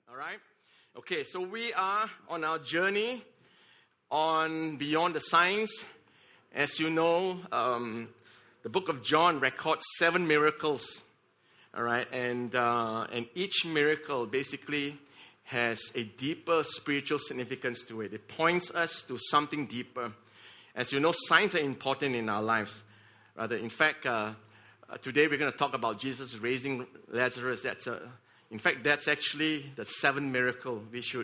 All right? Okay, so we are on our journey on Beyond the Signs. As you know, the book of John records 7 miracles. All right, and each miracle basically has a deeper spiritual significance to it. It points us to something deeper. As you know, signs are important in our lives. Rather, in fact, today we're going to talk about Jesus raising Lazarus. That's actually the 7th miracle. We should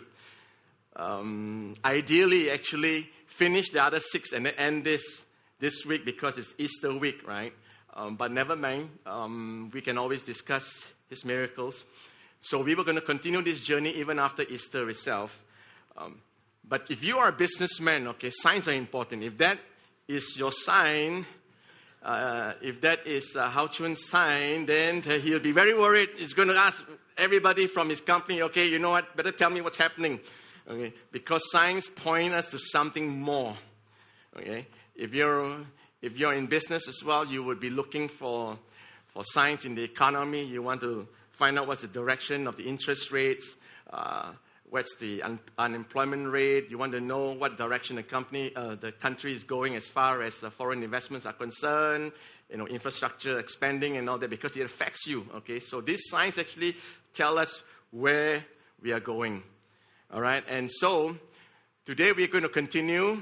ideally actually finish the other 6 and then end this week because it's Easter week, right? But never mind. We can always discuss his miracles. So we were going to continue this journey even after Easter itself. But if you are a businessman, okay, signs are important. If that is your sign, if that is Hao Chun's sign, then he'll be very worried. He's going to ask everybody from his company, okay, you know what, better tell me what's happening. Okay, because signs point us to something more. Okay, if you're in business as well, you would be looking for signs in the economy. You want to find out what's the direction of the interest rates, what's the unemployment rate. You want to know what direction the country is going as far as foreign investments are concerned, infrastructure expanding and all that, because it affects you. Okay, so these signs actually tell us where we are going. All right, and so today we're going to continue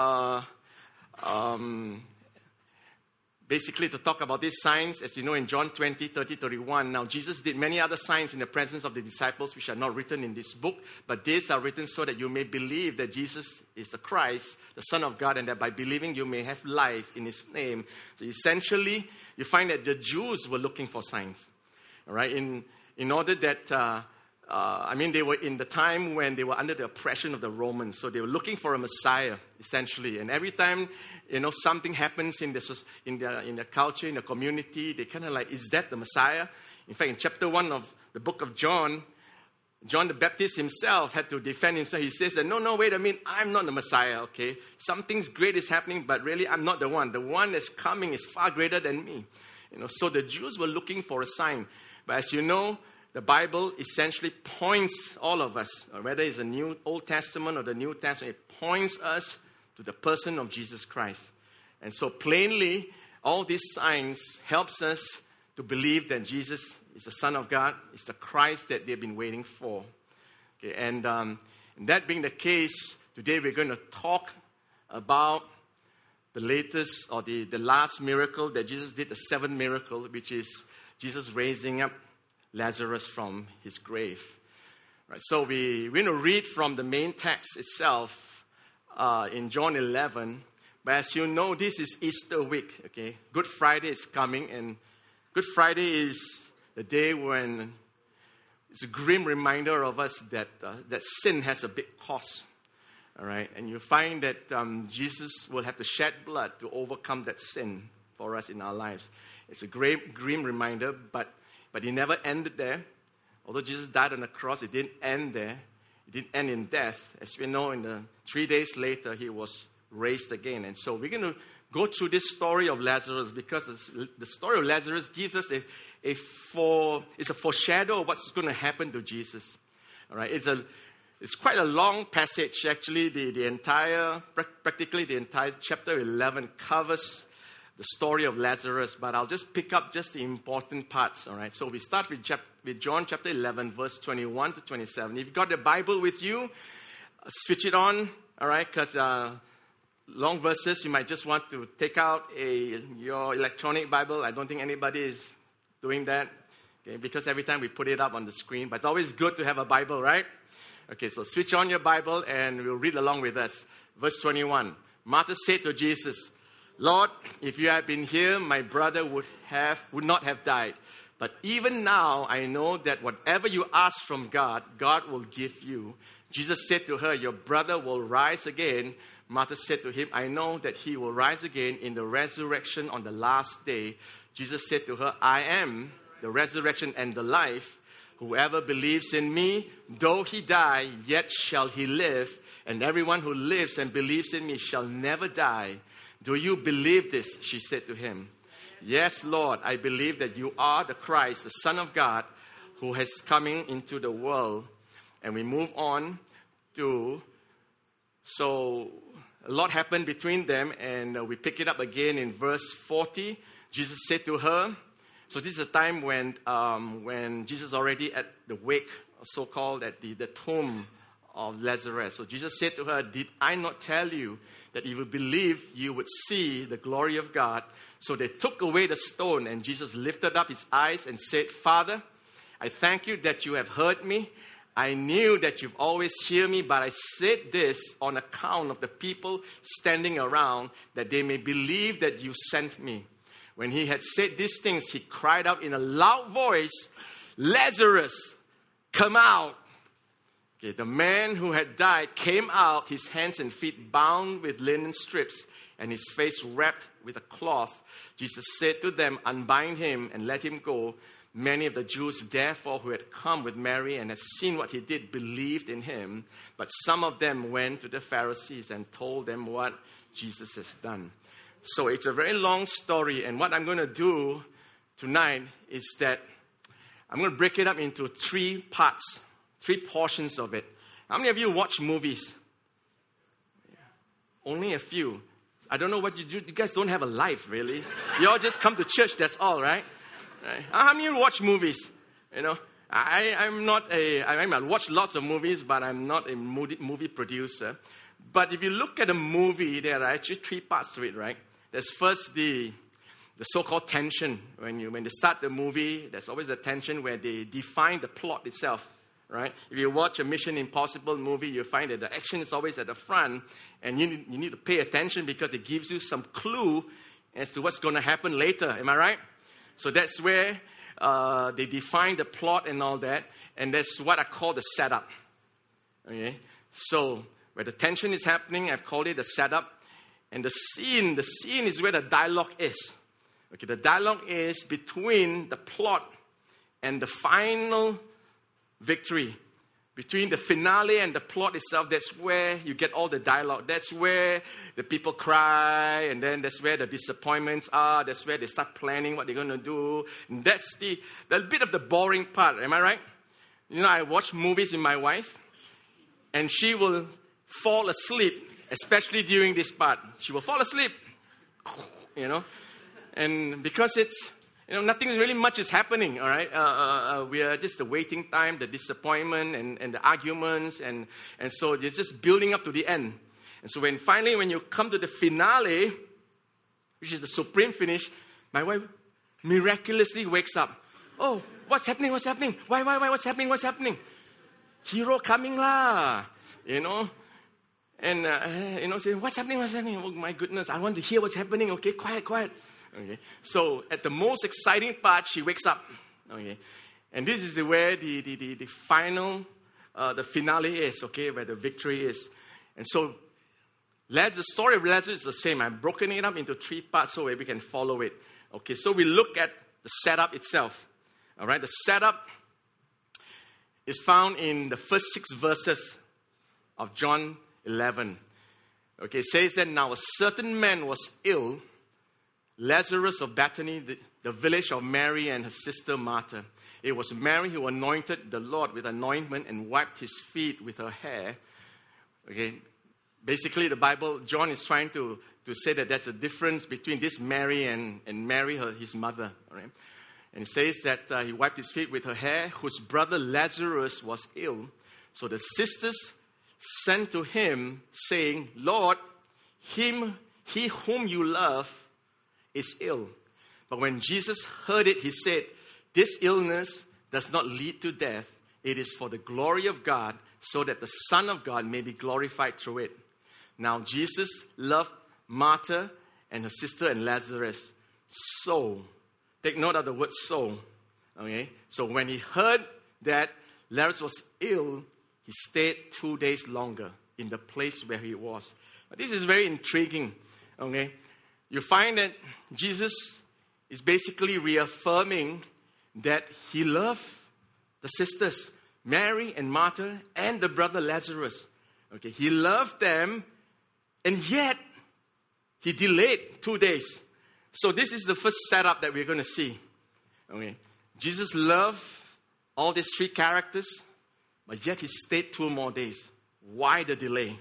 basically to talk about these signs. As you know, in John 20, 30, 31, now Jesus did many other signs in the presence of the disciples, which are not written in this book, but these are written so that you may believe that Jesus is the Christ, the Son of God, and that by believing you may have life in his name. So essentially, you find that the Jews were looking for signs, all right, in order that, they were in the time when they were under the oppression of the Romans, so they were looking for a Messiah, essentially. And every time, something happens in the culture, in the community, they kind of like, is that the Messiah? In fact, in chapter 1 of the book of John, John the Baptist himself had to defend himself. He says that, no, wait a minute, I'm not the Messiah, okay? Something great is happening, but really I'm not the one. The one that's coming is far greater than me. So the Jews were looking for a sign. But as you know, the Bible essentially points all of us, whether it's the Old Testament or the New Testament, it points us to the person of Jesus Christ. And so plainly, all these signs helps us to believe that Jesus is the Son of God, is the Christ that they've been waiting for. Okay, and that being the case, today we're going to talk about the latest or the last miracle that Jesus did, the 7th miracle, which is Jesus raising up Lazarus from his grave. Right, so we're going to read from the main text itself in John 11. But as you know, this is Easter week. Okay, Good Friday is coming, and Good Friday is the day when it's a grim reminder of us that sin has a big cost. All right, and you find that Jesus will have to shed blood to overcome that sin for us in our lives. It's a grim reminder, but it never ended there. Although Jesus died on the cross, it didn't end there. It didn't end in death. As we know, in the 3 days later, he was raised again. And so we're going to go through this story of Lazarus because the story of Lazarus gives us it's a foreshadow of what's going to happen to Jesus. All right, it's quite a long passage. Actually, practically the entire chapter 11 covers the story of Lazarus, but I'll just pick up just the important parts, all right? So we start with John chapter 11, verse 21 to 27. If you've got the Bible with you, switch it on, all right? Because long verses, you might just want to take out your electronic Bible. I don't think anybody is doing that, okay? Because every time we put it up on the screen, but it's always good to have a Bible, right? Okay, so switch on your Bible and we'll read along with us. Verse 21, Martha said to Jesus, Lord, if you had been here, my brother would not have died. But even now, I know that whatever you ask from God, God will give you. Jesus said to her, your brother will rise again. Martha said to him, I know that he will rise again in the resurrection on the last day. Jesus said to her, I am the resurrection and the life. Whoever believes in me, though he die, yet shall he live. And everyone who lives and believes in me shall never die. Do you believe this? She said to him. Yes, Lord, I believe that you are the Christ, the Son of God, who is coming into the world. And we move on to, so a lot happened between them, and we pick it up again in verse 40. Jesus said to her, so this is a time when Jesus already at the wake, so-called at the tomb of Lazarus. So Jesus said to her, did I not tell you that if you believe, you would see the glory of God? So they took away the stone, and Jesus lifted up his eyes and said, Father, I thank you that you have heard me. I knew that you've always heard me, but I said this on account of the people standing around, that they may believe that you sent me. When he had said these things, he cried out in a loud voice, Lazarus, come out. Okay, the man who had died came out, his hands and feet bound with linen strips, and his face wrapped with a cloth. Jesus said to them, unbind him and let him go. Many of the Jews, therefore, who had come with Mary and had seen what he did, believed in him. But some of them went to the Pharisees and told them what Jesus has done. So it's a very long story, and what I'm going to do tonight is that I'm going to break it up into 3 parts, 3 portions of it. How many of you watch movies? Only a few. I don't know what you do. You guys don't have a life, really. You all just come to church, that's all, right? How many of you watch movies? You know, I watch lots of movies, but I'm not a movie producer. But if you look at a movie, there are actually 3 parts to it, right? There's first the so-called tension. When they start the movie, there's always a tension where they define the plot itself, right? If you watch a Mission Impossible movie, you find that the action is always at the front, and you need to pay attention because it gives you some clue as to what's going to happen later. Am I right? So that's where they define the plot and all that, and that's what I call the setup. Okay, so where the tension is happening, I've called it the setup. And the scene is where the dialogue is. Okay, the dialogue is between the plot and the final victory. Between the finale and the plot itself, that's where you get all the dialogue. That's where the people cry, and then that's where the disappointments are. That's where they start planning what they're going to do. And that's the bit of the boring part. Am I right? You know, I watch movies with my wife, and she will fall asleep, especially during this part. She will fall asleep, you know, and because it's, you know, nothing really much is happening, all right? We are just the waiting time, the disappointment, and the arguments, and so it's just building up to the end. And so when you come to the finale, which is the supreme finish, my wife miraculously wakes up. Oh, what's happening? What's happening? Why? What's happening? What's happening? Hero coming lah, you know. And, saying, what's happening? What's happening? Oh, my goodness, I want to hear what's happening. Okay, quiet. Okay. So, at the most exciting part, she wakes up. Okay. And this is where the final, the finale is, okay, where the victory is. And so, the story of Lazarus is the same. I've broken it up into 3 parts so we can follow it. Okay, so we look at the setup itself. All right, the setup is found in the first 6 verses of John 11. Okay, it says that now a certain man was ill, Lazarus of Bethany, the village of Mary and her sister Martha. It was Mary who anointed the Lord with anointment and wiped his feet with her hair. Okay, basically the Bible, John is trying to say that there's a difference between this Mary and Mary, his mother. All right? And it says that he wiped his feet with her hair, whose brother Lazarus was ill. So the sisters sent to him, saying, Lord, he whom you love is ill. But when Jesus heard it, he said, this illness does not lead to death. It is for the glory of God, so that the Son of God may be glorified through it. Now Jesus loved Martha and her sister and Lazarus. So, take note of the word so. Okay? So when he heard that Lazarus was ill, he stayed 2 days longer in the place where he was. But this is very intriguing. Okay? You find that Jesus is basically reaffirming that he loved the sisters, Mary and Martha, and the brother Lazarus. Okay? He loved them, and yet he delayed 2 days. So this is the first setup that we're going to see. Okay? Jesus loved all these 3 characters. But yet he stayed 2 more days. Why the delay?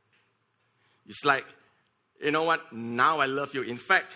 It's like, you know what? Now I love you. In fact,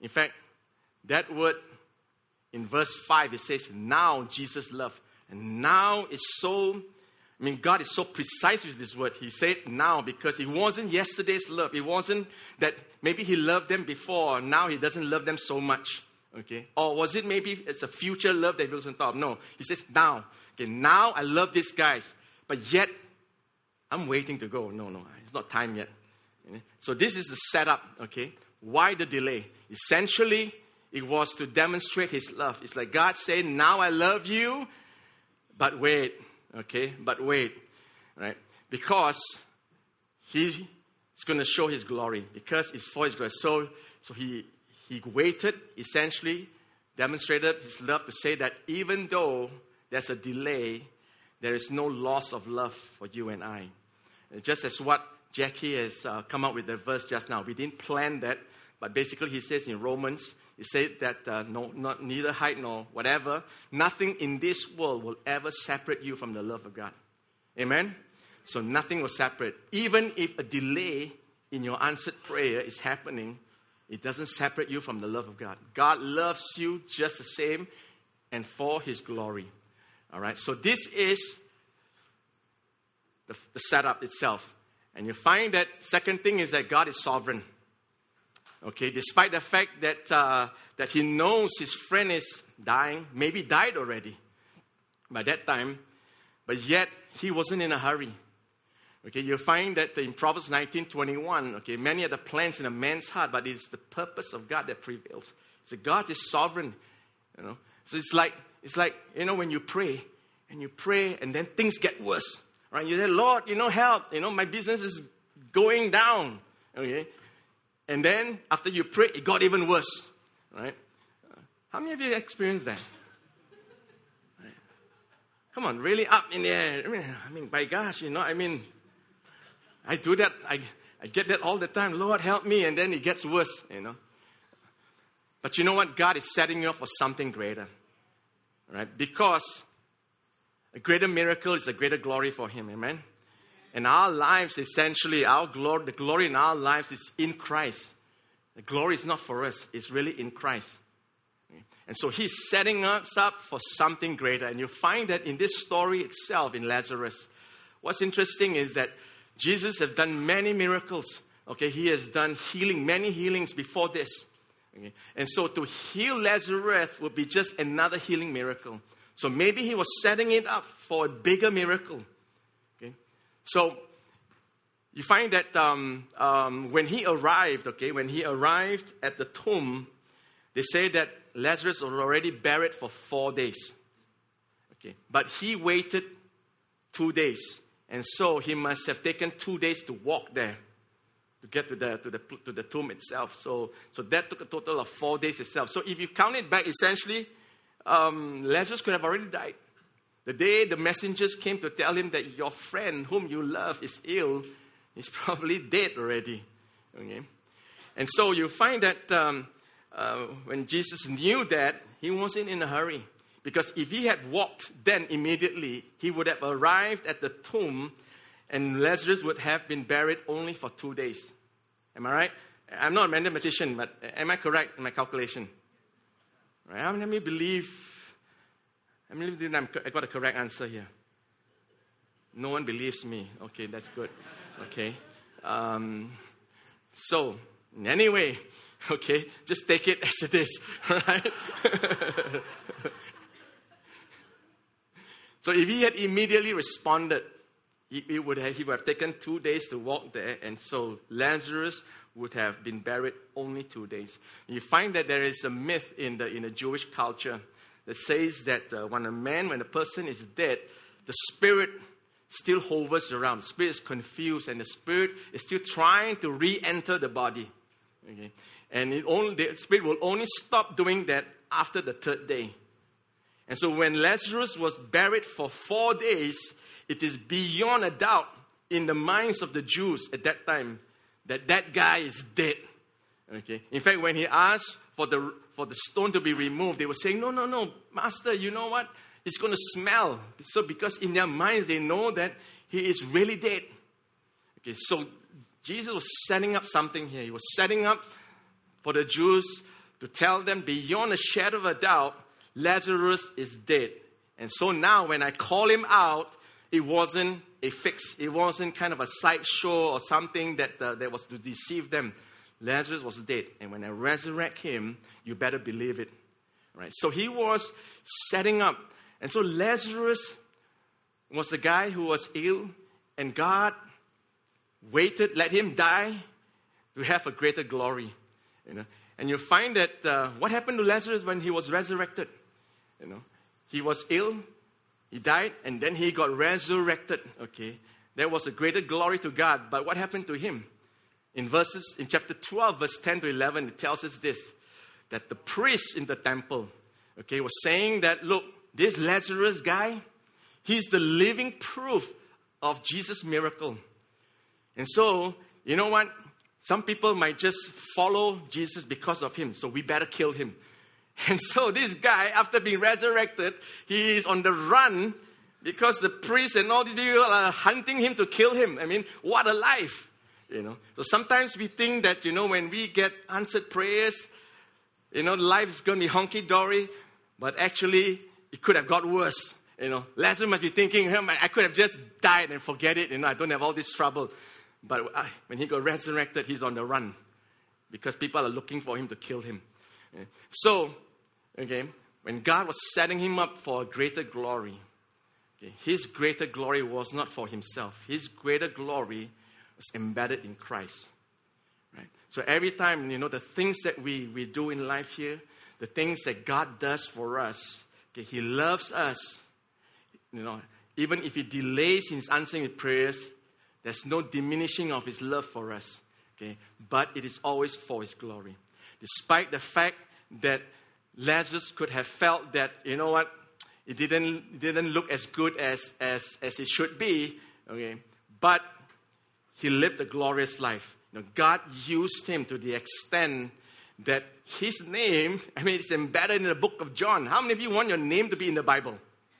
that word in verse 5, it says, now Jesus loved. And now is so, God is so precise with this word. He said now because it wasn't yesterday's love. It wasn't that maybe he loved them before. Now he doesn't love them so much. Okay? Or was it maybe it's a future love that he wasn't thought of? No. He says now. Okay, now I love these guys. But yet, I'm waiting to go. No, it's not time yet. So this is the setup, okay? Why the delay? Essentially, it was to demonstrate his love. It's like God saying, now I love you, but wait, okay? But wait, right? Because he's going to show his glory. Because it's for his glory. So he waited, essentially, demonstrated his love to say that even though there's a delay, there is no loss of love for you and I. Just as what Jackie has come up with the verse just now. We didn't plan that, but basically he says in Romans, he said that neither height nor whatever, nothing in this world will ever separate you from the love of God. Amen? So nothing will separate. Even if a delay in your answered prayer is happening, it doesn't separate you from the love of God. God loves you just the same and for his glory. All right, so this is the setup itself. And you find that second thing is that God is sovereign. Okay, despite the fact that he knows his friend is dying, maybe died already by that time, but yet he wasn't in a hurry. Okay, you find that in Proverbs 19:21, okay, many are the plans in a man's heart, but it's the purpose of God that prevails. So God is sovereign, you know. So it's like, when you pray, and then things get worse. Right? You say, Lord, help. My business is going down. Okay? And then after you pray, it got even worse. Right? How many of you experienced that? Right? Come on, really up in the air. By gosh, I do that. I get that all the time. Lord, help me. And then it gets worse, But you know what? God is setting you up for something greater. Right? Because a greater miracle is a greater glory for him. Amen? And our lives, essentially, the glory in our lives is in Christ. The glory is not for us. It's really in Christ. And so he's setting us up for something greater. And you find that in this story itself, in Lazarus. What's interesting is that Jesus has done many miracles. Okay, he has done many healings before this. Okay? And so to heal Lazarus would be just another healing miracle. So maybe he was setting it up for a bigger miracle. Okay? So you find that when he arrived at the tomb, they say that Lazarus was already buried for 4 days. Okay, but he waited 2 days, and so he must have taken 2 days to walk there to get to the tomb itself. So that took a total of 4 days itself. So if you count it back, essentially, Lazarus could have already died. The day the messengers came to tell him that your friend whom you love is ill, he's probably dead already. Okay? And so you find that when Jesus knew that, he wasn't in a hurry. Because if he had walked then immediately, he would have arrived at the tomb and Lazarus would have been buried only for 2 days. Am I right? I'm not a mathematician, but am I correct in my calculation? Right? How many believe I got a correct answer here? No one believes me. Okay, that's good. Okay. So, anyway, okay, just take it as it is. Right? So if he had immediately responded, he would have taken 2 days to walk there, and so Lazarus would have been buried only 2 days. You find that there is a myth in the Jewish culture that says that when a person is dead, the spirit still hovers around. The spirit is confused, and the spirit is still trying to re-enter the body. Okay? And the spirit will only stop doing that after the 3rd day. And so when Lazarus was buried for 4 days, it is beyond a doubt in the minds of the Jews at that time that guy is dead. Okay. In fact, when he asked for the stone to be removed, they were saying, no, Master, you know what? it's going to smell. So because in their minds, they know that he is really dead. Okay, so Jesus was setting up something here. He was setting up for the Jews to tell them beyond a shadow of a doubt, Lazarus is dead. And so now when I call him out, it wasn't a fix. It wasn't kind of a sideshow or something that was to deceive them. Lazarus was dead. And when I resurrect him, you better believe it. Right? So he was setting up. And so Lazarus was the guy who was ill. And God waited, let him die to have a greater glory. You know? And you find that what happened to Lazarus when he was resurrected? You know, he was ill, he died, and then he got resurrected. Okay, there was a greater glory to God. But what happened to him? In chapter 12, verse 10 to 11, it tells us this, that the priest in the temple, okay, was saying that, look, this Lazarus guy, he's the living proof of Jesus' miracle. And so, you know what? Some people might just follow Jesus because of him, so we better kill him. And so this guy, after being resurrected, he is on the run because the priests and all these people are hunting him to kill him. I mean, what a life, you know. So sometimes we think that, you know, when we get answered prayers, you know, life is going to be honky-dory, but actually it could have got worse. You know, Lazarus must be thinking, I could have just died and forget it. You know, I don't have all this trouble. But when he got resurrected, he's on the run because people are looking for him to kill him. So, okay, when God was setting him up for a greater glory, okay, his greater glory was not for himself. His greater glory was embedded in Christ. Right? So every time, you know, the things that we do in life here, the things that God does for us, okay, he loves us. You know, even if he delays his answering his prayers, there's no diminishing of his love for us. Okay? But it is always for his glory. Despite the fact that Lazarus could have felt that, you know what, it didn't look as good as it should be. Okay? But he lived a glorious life. You know, God used him to the extent that his name, I mean, it's embedded in the book of John. How many of you want your name to be in the Bible?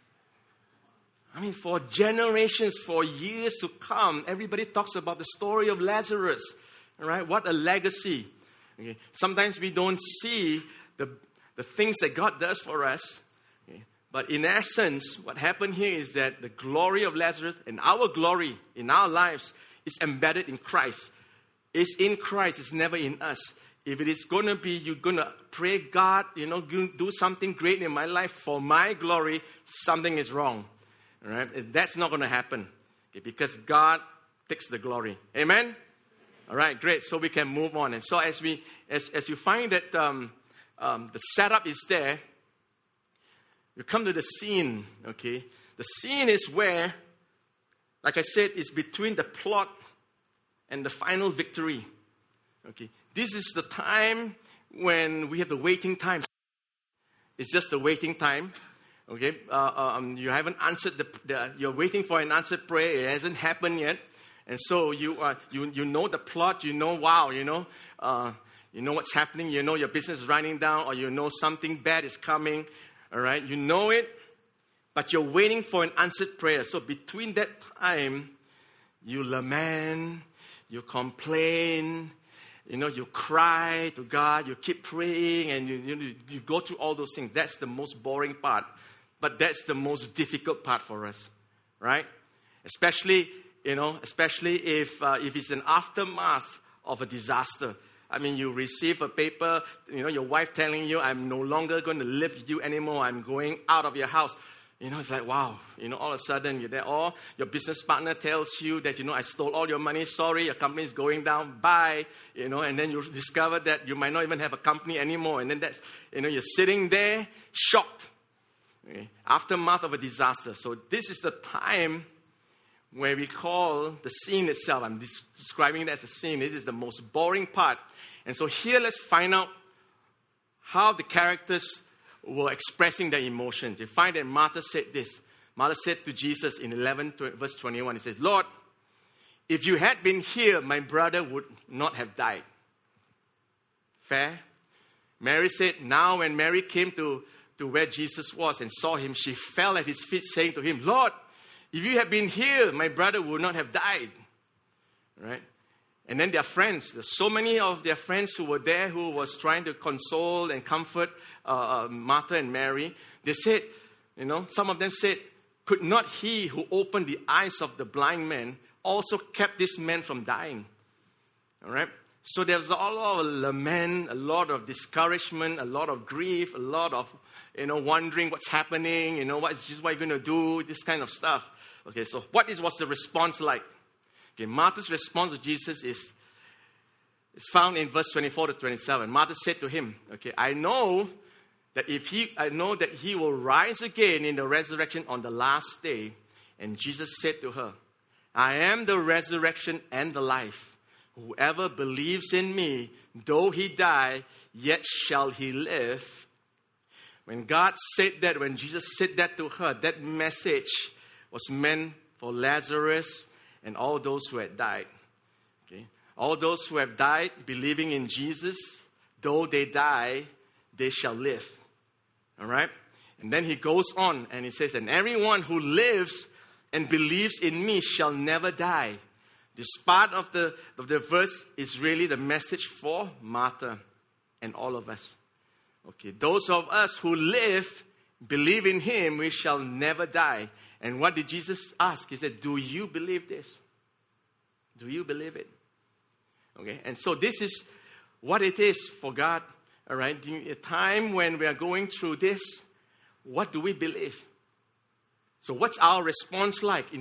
I mean, for generations, for years to come, everybody talks about the story of Lazarus. All right? What a legacy. Okay? Sometimes we don't see the things that God does for us. Okay? But in essence, what happened here is that the glory of Lazarus and our glory in our lives is embedded in Christ. It's in Christ. It's never in us. If it is going to be, you're going to pray, God, you know, do something great in my life for my glory, something is wrong. All right? That's not going to happen, okay, because God takes the glory. Amen? All right, great. So we can move on. And so as you find that the setup is there, you come to the scene, okay? The scene is where, like I said, it's between the plot and the final victory. Okay? This is the time when we have the waiting time. It's just the waiting time. Okay, you haven't answered you're waiting for an answered prayer. It hasn't happened yet, and so you know the plot. You know, wow, you know what's happening. You know your business is running down, or you know something bad is coming. All right, you know it, but you're waiting for an answered prayer. So between that time, you lament, you complain, you know, you cry to God, you keep praying, and you go through all those things. That's the most boring part. But that's the most difficult part for us, right? Especially if it's an aftermath of a disaster. I mean, you receive a paper, you know, your wife telling you, I'm no longer going to live with you anymore. I'm going out of your house. You know, it's like, wow. You know, all of a sudden you're there. Or your business partner tells you that, you know, I stole all your money. Sorry, your company is going down. Bye. You know, and then you discover that you might not even have a company anymore. And then that's, you know, you're sitting there shocked. Okay. Aftermath of a disaster. So this is the time where we call the scene itself. I'm describing it as a scene. This is the most boring part. And so here let's find out how the characters were expressing their emotions. You find that Martha said this. Martha said to Jesus in verse 21, he says, Lord, if you had been here, my brother would not have died. Fair? Mary said, now when Mary came to to where Jesus was and saw him, she fell at his feet, saying to him, Lord, if you had been here, my brother would not have died. Right? And then their friends, so many of their friends who were there who was trying to console and comfort Martha and Mary, they said, some of them said, could not he who opened the eyes of the blind man also kept this man from dying? All right? So there was a lot of lament, a lot of discouragement, a lot of grief, a lot of, wondering what's happening, what is Jesus, what are you going to do, this kind of stuff. Okay, so what was the response like? Okay, Martha's response to Jesus is found in verse 24 to 27. Martha said to him, okay, I know that he will rise again in the resurrection on the last day. And Jesus said to her, I am the resurrection and the life. Whoever believes in me, though he die, yet shall he live. When God said that, when Jesus said that to her, that message was meant for Lazarus and all those who had died. Okay? All those who have died believing in Jesus, though they die, they shall live. All right? And then he goes on and he says, and everyone who lives and believes in me shall never die. This part of the verse is really the message for Martha and all of us. Okay, those of us who live, believe in him, we shall never die. And what did Jesus ask? He said, do you believe this? Do you believe it? Okay, and so this is what it is for God. All right, in a time when we are going through this, what do we believe? So what's our response like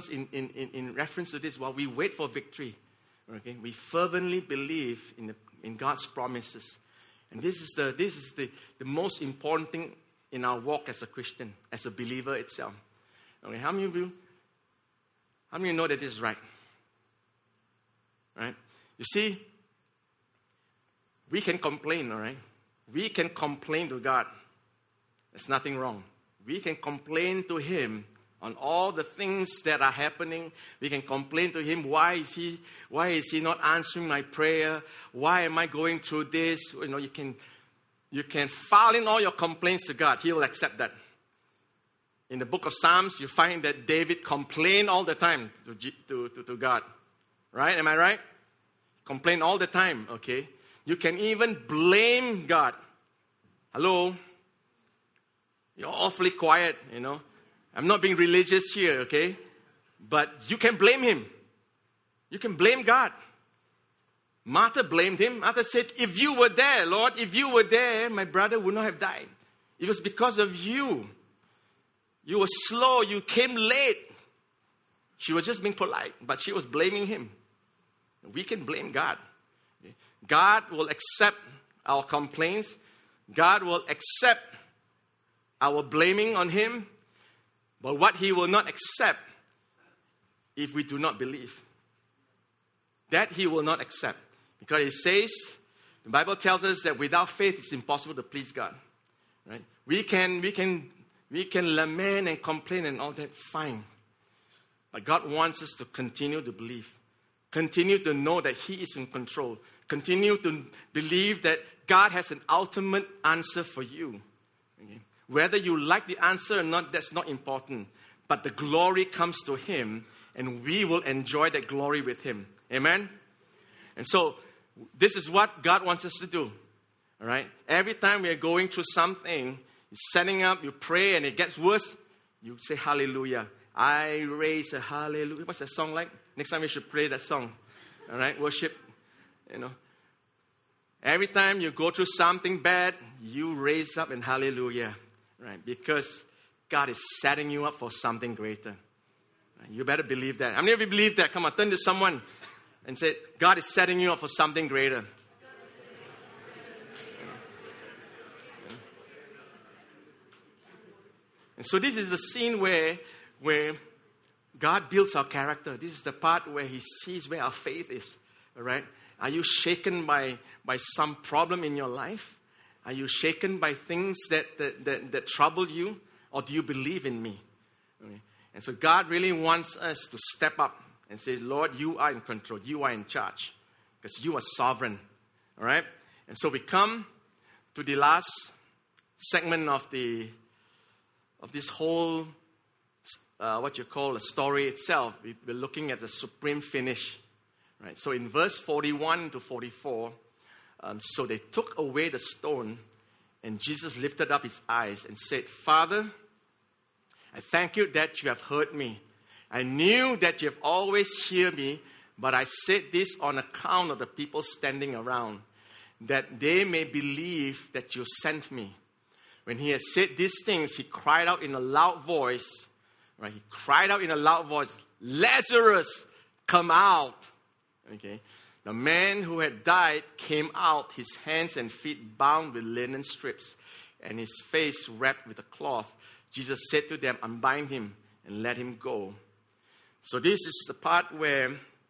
in reference to this while we wait for victory? Okay, we fervently believe in God's promises. And this is the most important thing in our walk as a Christian, as a believer itself. Okay, how many of you know that this is right? Right? You see, we can complain, all right? We can complain to God. There's nothing wrong. We can complain to him on all the things that are happening. We can complain to him, why is he not answering my prayer? Why am I going through this? You can file in all your complaints to God. He will accept that. In the book of Psalms, you find that David complained all the time to God. Right? Am I right? Complain all the time, okay? You can even blame God. Hello? You're awfully quiet, I'm not being religious here, okay? But you can blame him. You can blame God. Martha blamed him. Martha said, if you were there, Lord, if you were there, my brother would not have died. It was because of you. You were slow. You came late. She was just being polite, but she was blaming him. We can blame God. God will accept our complaints. God will accept our blaming on him. But what he will not accept if we do not believe. That he will not accept. Because it says, the Bible tells us that without faith it's impossible to please God. Right? We can lament and complain and all that, fine. But God wants us to continue to believe. Continue to know that he is in control. Continue to believe that God has an ultimate answer for you. Okay? Whether you like the answer or not, that's not important. But the glory comes to him, and we will enjoy that glory with him. Amen? And so, this is what God wants us to do. All right? Every time we are going through something, you're setting up, you pray, and it gets worse, you say hallelujah. I raise a hallelujah. What's that song like? Next time we should play that song. All right? Worship. Every time you go through something bad, you raise up in hallelujah. Right? Because God is setting you up for something greater. Right? You better believe that. How many of you believe that? Come on, turn to someone and say, God is setting you up for something greater. And so this is the scene where God builds our character. This is the part where he sees where our faith is. All right? Are you shaken by some problem in your life? Are you shaken by things that trouble you? Or do you believe in me? Okay. And so God really wants us to step up and say, Lord, you are in control. You are in charge. Because you are sovereign. All right? And so we come to the last segment of this whole what you call a story itself, we're looking at the supreme finish. Right? So in verse 41 to 44, so they took away the stone, and Jesus lifted up his eyes and said, Father, I thank you that you have heard me. I knew that you have always heard me, but I said this on account of the people standing around, that they may believe that you sent me. When he had said these things, he cried out in a loud voice. Right? He cried out in a loud voice, Lazarus, come out. Okay. The man who had died came out, his hands and feet bound with linen strips, and his face wrapped with a cloth. Jesus said to them, unbind him and let him go. So this is the part where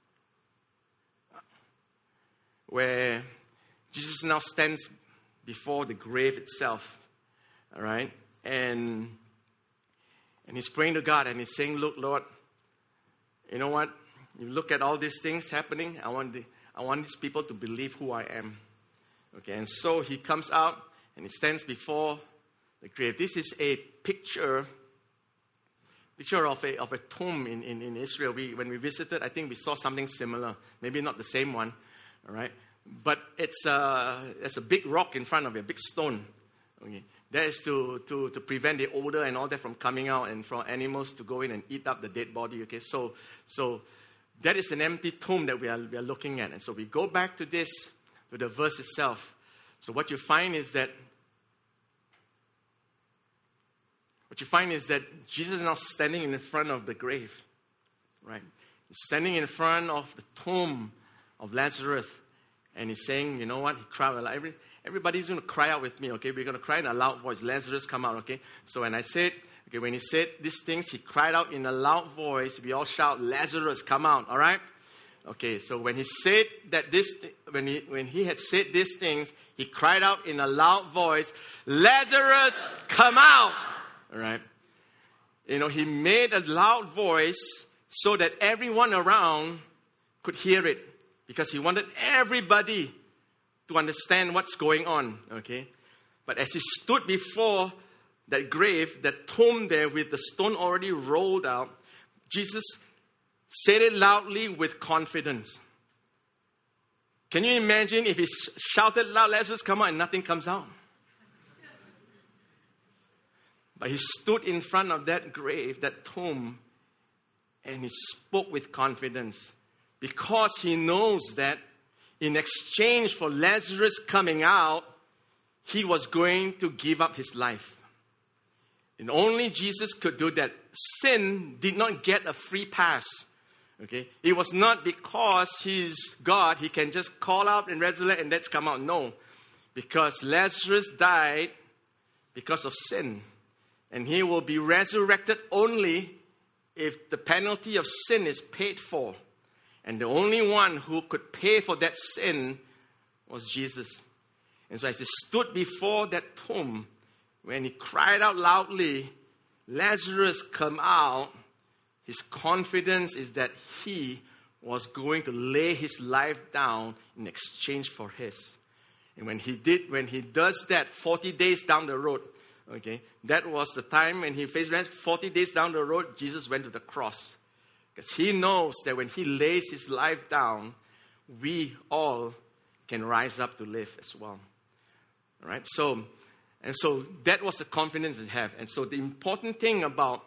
Jesus now stands before the grave itself. All right? And he's praying to God, and he's saying, look, Lord, you know what? You look at all these things happening. I want these people to believe who I am. Okay, and so he comes out and he stands before the grave. This is a picture of a tomb in Israel. When we visited, I think we saw something similar. Maybe not the same one, all right? But there's a big rock in front of it, a big stone. Okay, that is to prevent the odor and all that from coming out and for animals to go in and eat up the dead body. Okay, so that is an empty tomb that we are looking at. And so we go back to the verse itself. So what you find is that Jesus is now standing in front of the grave, right? He's standing in front of the tomb of Lazarus, and he's saying, you know what? He cried out. Everybody's going to cry out with me, okay? We're going to cry in a loud voice. Lazarus, come out, okay? So when he said these things, he cried out in a loud voice. We all shout, Lazarus, come out, all right? Okay, so when he said that when he had said these things, he cried out in a loud voice, Lazarus, come out, all right? You know, he made a loud voice so that everyone around could hear it, because he wanted everybody to understand what's going on, okay? But as he stood before that grave, that tomb there with the stone already rolled out, Jesus said it loudly with confidence. Can you imagine if he shouted loud, Lazarus, come out, and nothing comes out? But he stood in front of that grave, that tomb, and he spoke with confidence, because he knows that in exchange for Lazarus coming out, he was going to give up his life. And only Jesus could do that. Sin did not get a free pass. Okay? It was not because he's God, he can just call out and resurrect and let's come out. No. Because Lazarus died because of sin. And he will be resurrected only if the penalty of sin is paid for. And the only one who could pay for that sin was Jesus. And so as he stood before that tomb, when he cried out loudly, Lazarus, come out, his confidence is that he was going to lay his life down in exchange for his. And when he does that 40 days down the road, okay, that was the time when he faced 40 days down the road, Jesus went to the cross. Because he knows that when he lays his life down, we all can rise up to live as well. All right? So that was the confidence he had. And so the important thing about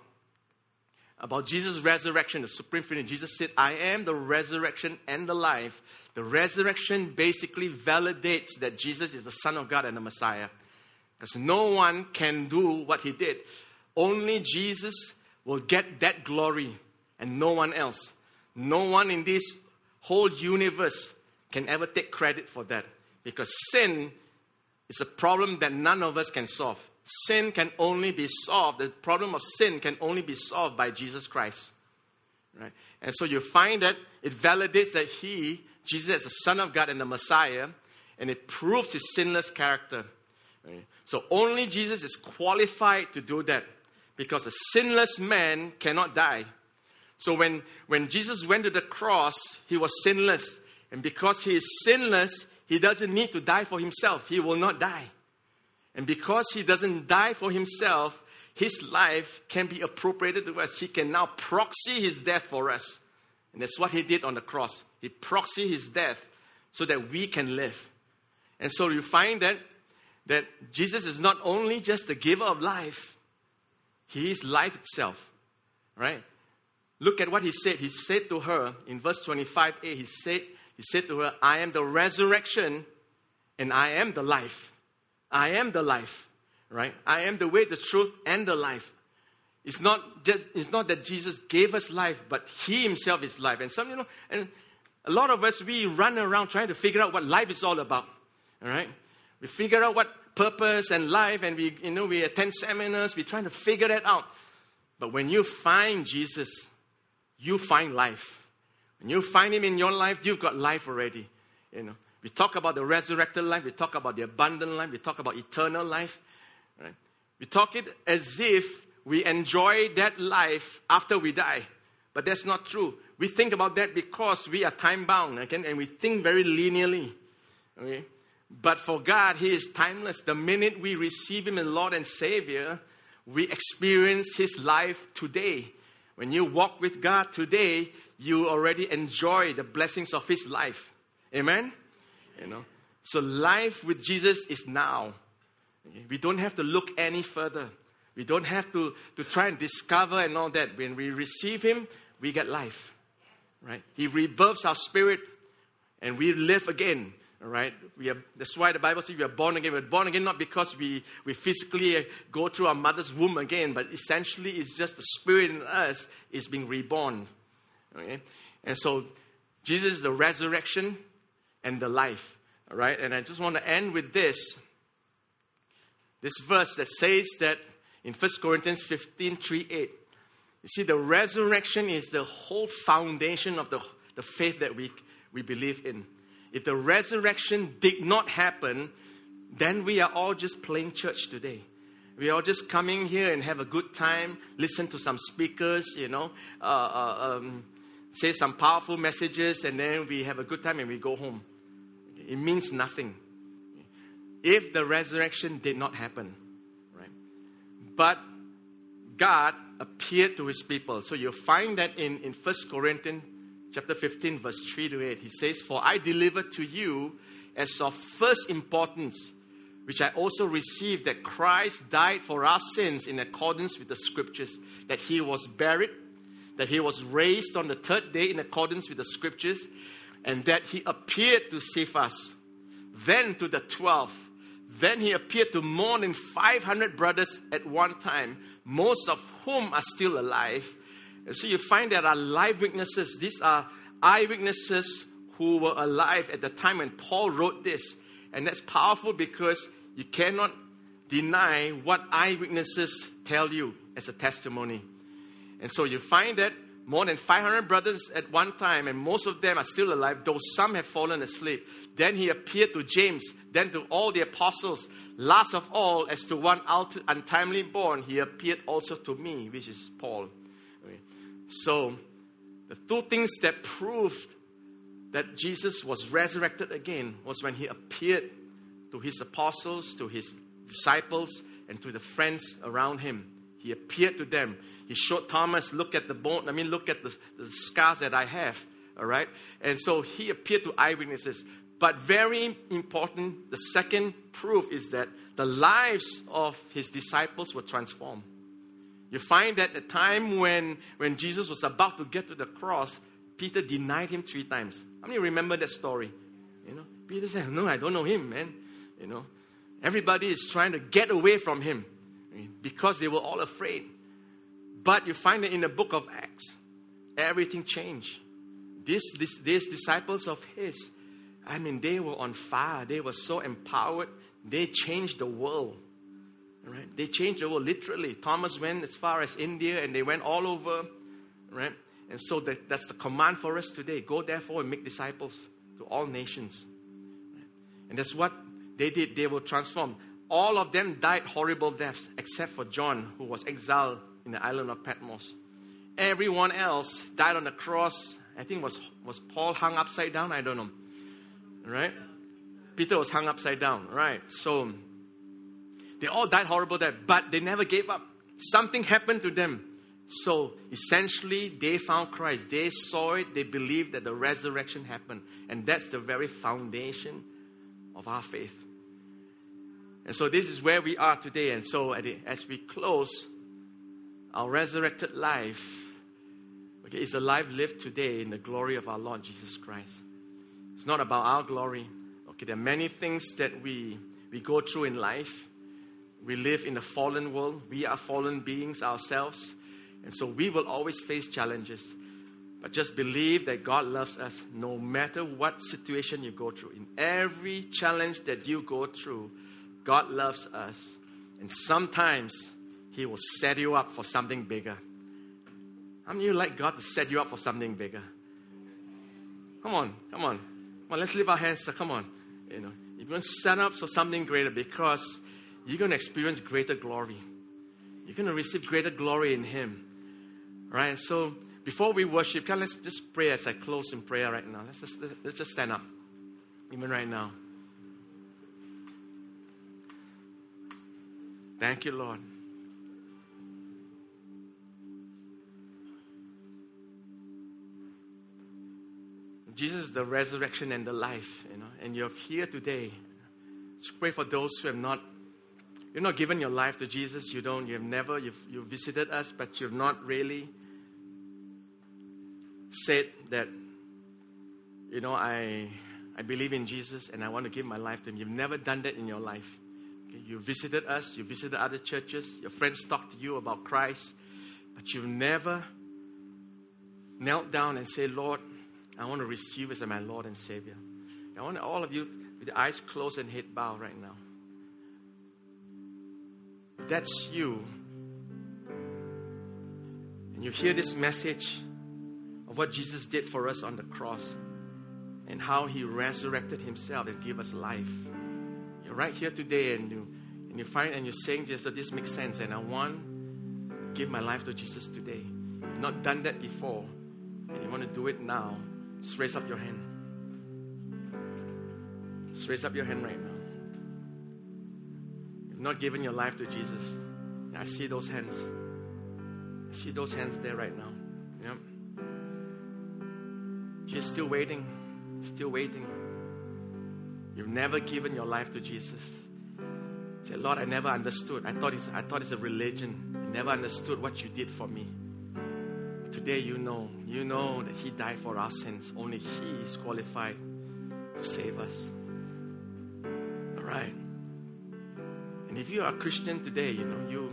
Jesus' resurrection, the supreme finish, Jesus said, I am the resurrection and the life. The resurrection basically validates that Jesus is the Son of God and the Messiah. Because no one can do what he did. Only Jesus will get that glory. And no one else. No one in this whole universe can ever take credit for that. Because sin is a problem that none of us can solve. Sin can only be solved. The problem of sin can only be solved by Jesus Christ. Right? And so you find that it validates that Jesus is the Son of God and the Messiah. And it proves his sinless character. Right? So only Jesus is qualified to do that. Because a sinless man cannot die. So when Jesus went to the cross, he was sinless. And because he is sinless, he doesn't need to die for himself. He will not die. And because he doesn't die for himself, his life can be appropriated to us. He can now proxy his death for us. And that's what he did on the cross. He proxied his death so that we can live. And so you find that Jesus is not only just the giver of life, he is life itself. Right? Look at what he said. He said to her in verse 25a, he said to her, I am the resurrection and I am the life. I am the life. Right? I am the way, the truth, and the life. It's not that Jesus gave us life, but he himself is life. And and a lot of us, we run around trying to figure out what life is all about. All right? We figure out what purpose and life, and we attend seminars, we're trying to figure that out. But when you find Jesus, you find life. When you find him in your life, you've got life already. We talk about the resurrected life, we talk about the abundant life, we talk about eternal life. Right? We talk it as if we enjoy that life after we die. But that's not true. We think about that because we are time-bound, okay? And we think very linearly. Okay? But for God, he is timeless. The minute we receive him as Lord and Savior, we experience his life today. When you walk with God today, you already enjoy the blessings of his life. Amen? So life with Jesus is now. We don't have to look any further. We don't have to try and discover and all that. When we receive him, we get life. Right? He rebirths our spirit and we live again. All right? That's why the Bible says we are born again. We're born again not because we physically go through our mother's womb again, but essentially it's just the spirit in us is being reborn. Okay? And so Jesus is the resurrection and the life. All right? And I just want to end with this verse that says that in 1 Corinthians 15:3-8. You see, the resurrection is the whole foundation of the faith that we believe in. If the resurrection did not happen, then we are all just playing church today. We are all just coming here and have a good time, listen to some speakers, say some powerful messages, and then we have a good time and we go home. It means nothing if the resurrection did not happen, right? But God appeared to his people. So you'll find that in 1 Corinthians chapter 15, verse 3-8. He says, for I delivered to you as of first importance, which I also received, that Christ died for our sins in accordance with the scriptures, that he was buried, that he was raised on the third day in accordance with the scriptures, and that he appeared to Cephas, then to the 12. Then he appeared to more than 500 brothers at one time, most of whom are still alive. And so you find there are live witnesses. These are eyewitnesses who were alive at the time when Paul wrote this. And that's powerful because you cannot deny what eyewitnesses tell you as a testimony. And so you find that more than 500 brothers at one time, and most of them are still alive, though some have fallen asleep. Then he appeared to James, then to all the apostles. Last of all, as to one untimely born, he appeared also to me, which is Paul. Okay. So, the two things that proved that Jesus was resurrected again was when he appeared to his apostles, to his disciples, and to the friends around him. He appeared to them. He showed Thomas, look at the bone, look at the scars that I have. All right? And so he appeared to eyewitnesses. But very important, the second proof is that the lives of his disciples were transformed. You find that at the time when Jesus was about to get to the cross, Peter denied him 3 times. How many remember that story? Peter said, no, I don't know him, man. Everybody is trying to get away from him because they were all afraid. But you find that in the book of Acts, everything changed. These disciples of his, they were on fire. They were so empowered. They changed the world. Right? They changed the world literally. Thomas went as far as India and they went all over. Right? And so that's the command for us today. Go therefore and make disciples to all nations. Right? And that's what they did. They were transformed. All of them died horrible deaths except for John, who was exiled in the island of Patmos. Everyone else died on the cross. I think was Paul hung upside down? I don't know. Right? Peter was hung upside down. Right? So They all died horrible death, but they never gave up. Something happened to them. So essentially, they found Christ. They saw it. They believed that the resurrection happened. And that's the very foundation of our faith. And so this is where we are today. And so as we close, our resurrected life, okay, is a life lived today in the glory of our Lord Jesus Christ. It's not about our glory. Okay, there are many things that we go through in life. We live in a fallen world. We are fallen beings ourselves. And so we will always face challenges. But just believe that God loves us no matter what situation you go through. In every challenge that you go through, God loves us. And sometimes He will set you up for something bigger. How many of you like God to set you up for something bigger? Come on. Let's lift our hands. Come on. You're going to set up for something greater because you're going to experience greater glory. You're going to receive greater glory in Him. Right? So before we worship, let's just pray as I close in prayer right now. Let's just stand up. Even right now. Thank you, Lord. Jesus is the resurrection and the life, and you're here today. Just pray for those who you've not given your life to Jesus. You've visited us, but you've not really said that, I believe in Jesus and I want to give my life to Him. You've never done that in your life. Okay? You visited us, you visited other churches, your friends talked to you about Christ, but you've never knelt down and said, Lord, I want to receive you as my Lord and Savior. I want all of you with the eyes closed and head bowed right now. If that's you, and you hear this message of what Jesus did for us on the cross and how He resurrected Himself and gave us life. You're right here today and you find and you're saying this makes sense and I want to give my life to Jesus today. You've not done that before and you want to do it now. Just raise up your hand. Just raise up your hand right now. You've not given your life to Jesus. I see those hands. I see those hands there right now. Yep. You're still waiting. Still waiting. You've never given your life to Jesus. Say, Lord, I never understood. I thought it's a religion. I never understood what you did for me. Today you know that He died for our sins. Only He is qualified to save us. All right. And if you are a Christian today, you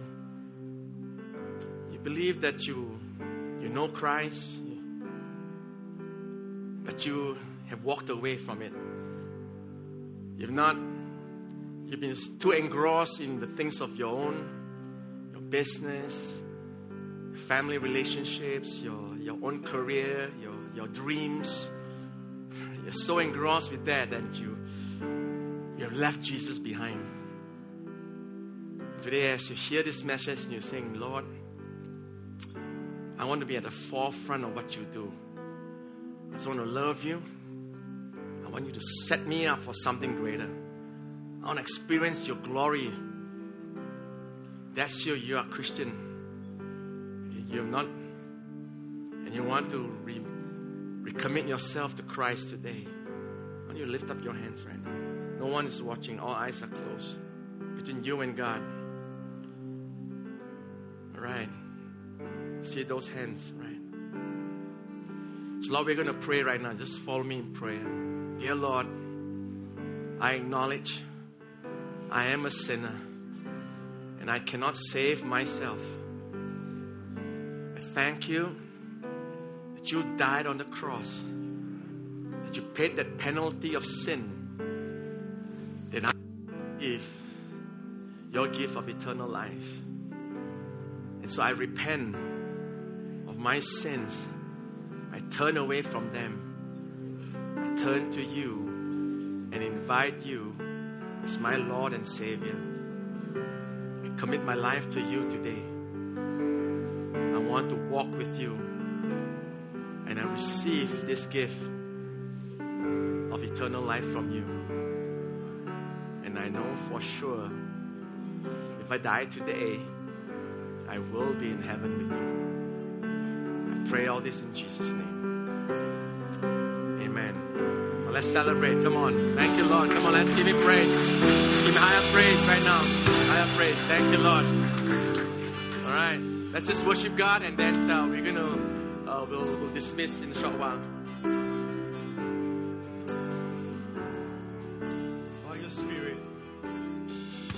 believe that you know Christ, but you have walked away from it. You've been too engrossed in the things of your business, family relationships, your own career, your dreams. You're so engrossed with that you have left Jesus behind. Today, as you hear this message and you're saying, Lord, I want to be at the forefront of what you do. I just want to love you. I want you to set me up for something greater. I want to experience your glory. That's you are a Christian. You're not, and you want to recommit yourself to Christ today. Why don't you lift up your hands right now? No one is watching. All eyes are closed between you and God. All right. See those hands, right? So Lord, we're going to pray right now. Just follow me in prayer. Dear Lord, I acknowledge I am a sinner and I cannot save myself. Thank you that you died on the cross, that you paid that penalty of sin, that I give your gift of eternal life. And so I repent of my sins. I turn away from them. I turn to you and invite you as my Lord and Savior. I commit my life to you today. I want to walk with you, and I receive this gift of eternal life from you. And I know for sure if I die today, I will be in heaven with you. I pray all this in Jesus' name. Amen. Well, let's celebrate. Come on. Thank you, Lord. Come on, let's give him praise. Give him higher praise right now. Higher praise. Thank you, Lord. All right. Let's just worship God, and then we're going to we'll dismiss in a short while. By your Spirit.